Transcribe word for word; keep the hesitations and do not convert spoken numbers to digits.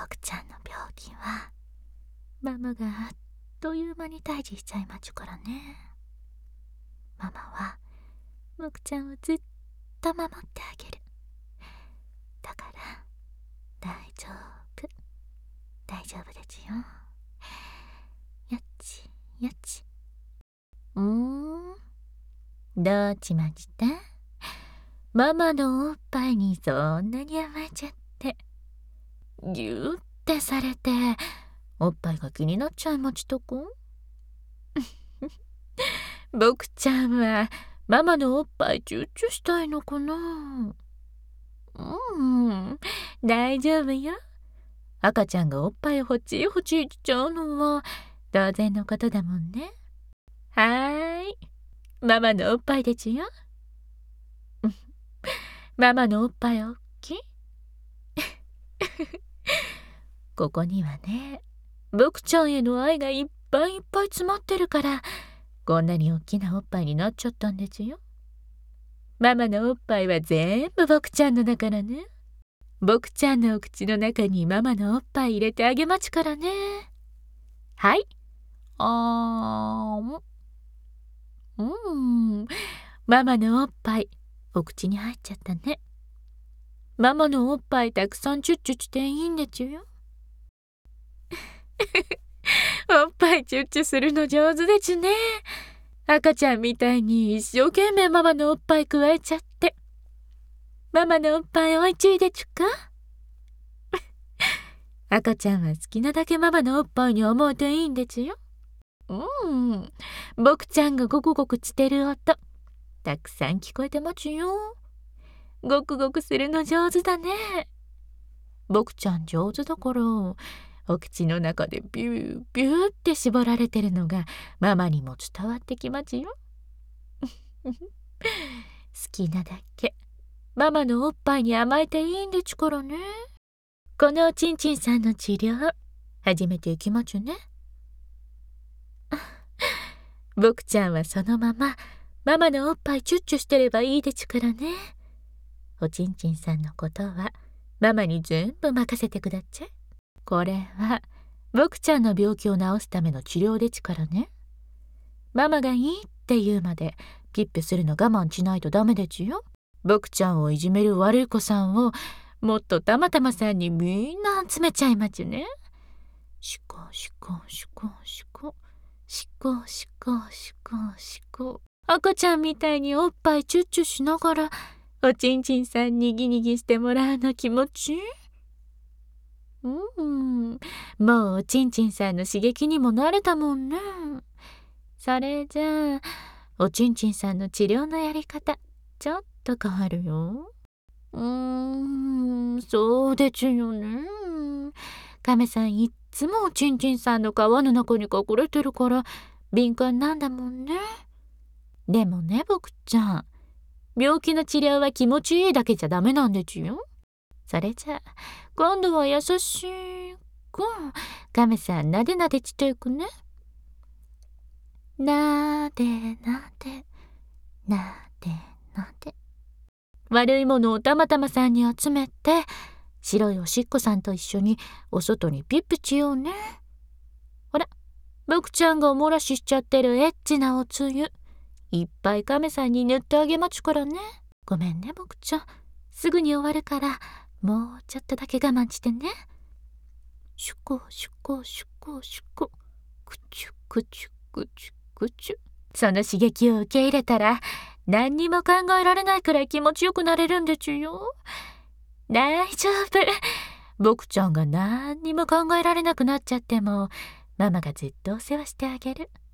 僕ちゃんの病気はママがあっという間に退治しちゃいまちゅからね。ママは僕ちゃんをずっと守ってあげる。だから大丈夫大丈夫ですよ。やっちやっち。うーんどうちました？ママのおっぱいにそんなに甘えちゃってぎゅーってされておっぱいが気になっちゃいまちとこ僕ちゃんはママのおっぱいチュッチュしたいのかな。うん大丈夫よ。赤ちゃんがおっぱいをほちほちしちゃうのは当然のことだもんね。はーいママのおっぱいでちゅよ。ママのおっぱいおっきいここにはね僕ちゃんへの愛がいっぱいいっぱい詰まってるからこんなに大きなおっぱいになっちゃったんですよ。ママのおっぱいは全部僕ちゃんのだからね。僕ちゃんのお口の中にママのおっぱい入れてあげまちからね。はいあーんうんママのおっぱいお口に入っちゃったね。ママのおっぱいたくさんチュッチュしていいんでちゅよ。おっぱいチュッチュするの上手でちゅね。赤ちゃんみたいに一生懸命ママのおっぱいくわえちゃって。ママのおっぱいおいちいでちゅか赤ちゃんは好きなだけママのおっぱいに思うていいんでちゅよ。うん僕ちゃんがゴクゴクしてる音たくさん聞こえてまちゅよ。ゴクゴクするの上手だね。僕ちゃん上手だからお口の中でビュービューって絞られてるのがママにも伝わってきまちよ。好きなだけママのおっぱいに甘えていいんでちゅからね。このおちんちんさんの治療始めていきまちゅね。僕ちゃんはそのままママのおっぱいチュッチュしてればいいでちゅからね。おちんちんさんのことはママに全部任せてくだっちゃい。これは僕ちゃんの病気を治すための治療でちからね。ママがいいって言うまでピッピするの我慢しないとダメでちゅよ。僕ちゃんをいじめる悪い子さんをもっとたまたまさんにみんな集めちゃいまちゅね。しこしこしこしこしこしこしこしこ赤ちゃんみたいにおっぱいチュッチュしながらおちんちんさんにギにギしてもらうの気持ちいい。うんもうおちんちんさんの刺激にも慣れたもんね。それじゃあおちんちんさんの治療のやり方ちょっと変わるよ。うーんそうでちゅよね。亀さんいっつもおちんちんさんの皮の中に隠れてるから敏感なんだもんね。でもね僕ちゃん病気の治療は気持ちいいだけじゃダメなんでちゅよ。それじゃあ今度は優しく亀さんなでなでしていくね。なでなでなでなで悪いものをたまたまさんに集めて白いおしっこさんと一緒にお外にピッピしようね。ほら僕ちゃんがおもらししちゃってるエッチなおつゆいっぱい亀さんに塗ってあげまちゅからね。ごめんね僕ちゃんすぐに終わるからもうちょっとだけ我慢してね。シュコシュコシュコシュコクチュクチュクチュクチュその刺激を受け入れたら何にも考えられないくらい気持ちよくなれるんでちゅよ。大丈夫僕ちゃんが何にも考えられなくなっちゃってもママがずっとお世話してあげる。